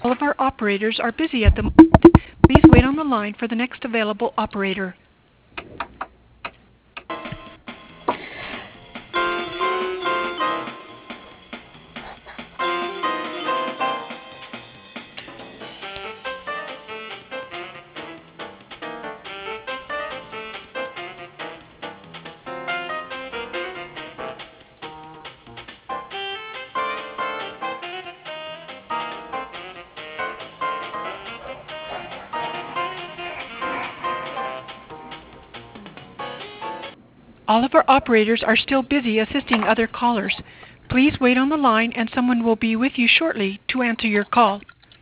All of our operators are busy at the moment. Please wait on the line for the next available operator. All of our operators are still busy assisting other callers. Please wait on the line and someone will be with you shortly to answer your call.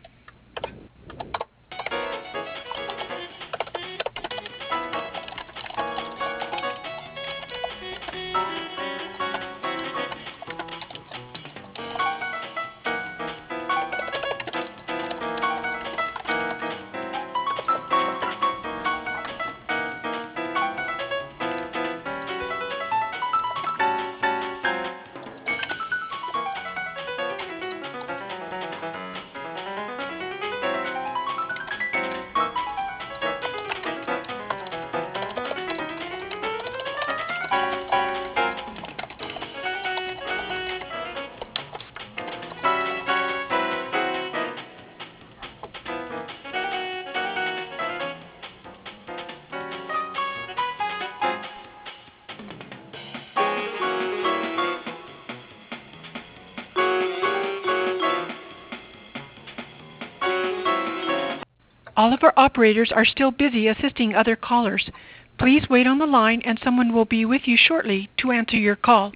All of our operators are still busy assisting other callers. Please wait on the line and someone will be with you shortly to answer your call.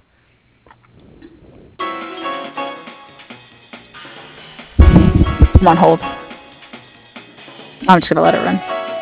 I'm on hold. I'm just gonna let it run.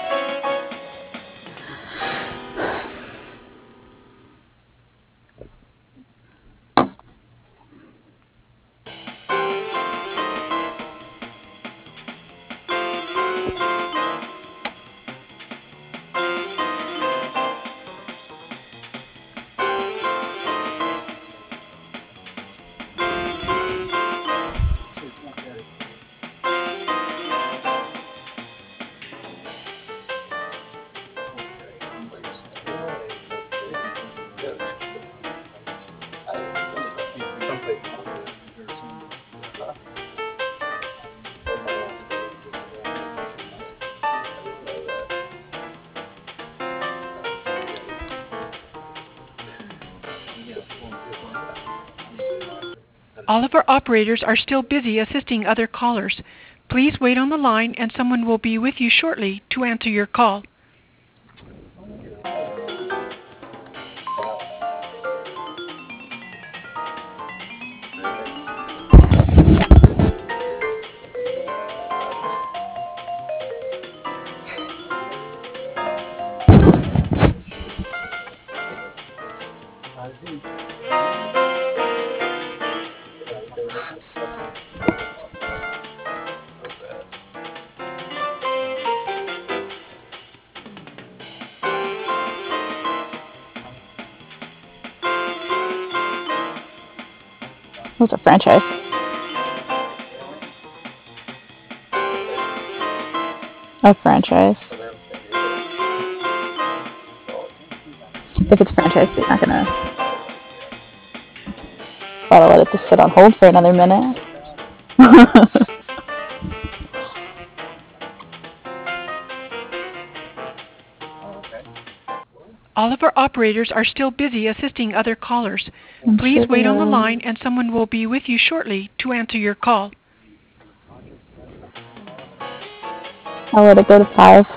All of our operators are still busy assisting other callers. Please wait on the line and someone will be with you shortly to answer your call. What's a franchise? A franchise. If it's franchise, they're not gonna. Gotta let it just sit on hold for another minute. All of our operators are still busy assisting other callers. I'm Please sure wait on the line and someone will be with you shortly to answer your call. I'll let it go to 5.